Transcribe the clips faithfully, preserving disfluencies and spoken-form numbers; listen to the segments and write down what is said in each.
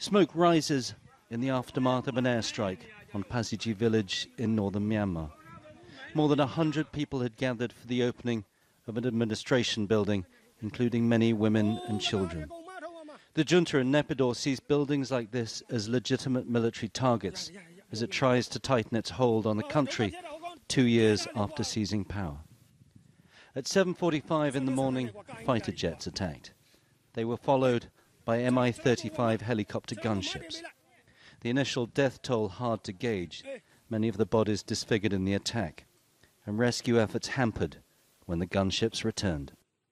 Smoke rises in the aftermath of an airstrike on Pasiji village in northern Myanmar. More than a hundred people had gathered for the opening of an administration building, including many women and children. The junta in Naypyidaw sees buildings like this as legitimate military targets as it tries to tighten its hold on the country two years after seizing power. At seven forty-five in the morning, fighter jets attacked. They were followed by M I thirty-five helicopter gunships. The initial death toll hard to gauge, many of the bodies disfigured in the attack, and rescue efforts hampered when the gunships returned.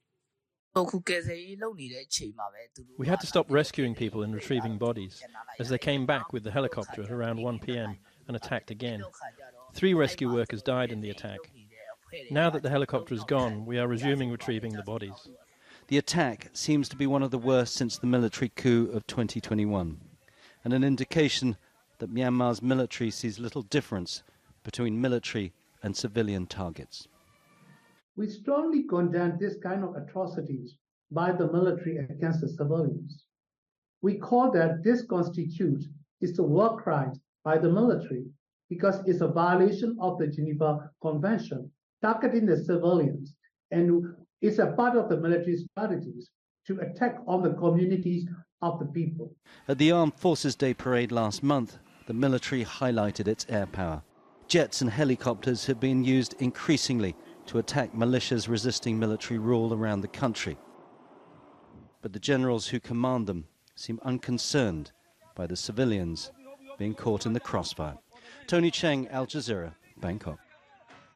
We had to stop rescuing people and retrieving bodies, as they came back with the helicopter at around one p m and attacked again. Three rescue workers died in the attack. Now that the helicopter is gone, we are resuming retrieving the bodies. The attack seems to be one of the worst since the military coup of twenty twenty-one, and an indication that Myanmar's military sees little difference between military and civilian targets. We strongly condemn this kind of atrocities by the military against the civilians. We call that this constitutes is a war crime by the military because it's a violation of the Geneva Convention, targeting the civilians, and it's a part of the military strategies to attack on the communities of the people. At the Armed Forces Day parade last month, the military highlighted its air power. Jets and helicopters have been used increasingly to attack militias resisting military rule around the country. But the generals who command them seem unconcerned by the civilians being caught in the crossfire. Tony Cheng, Al Jazeera, Bangkok.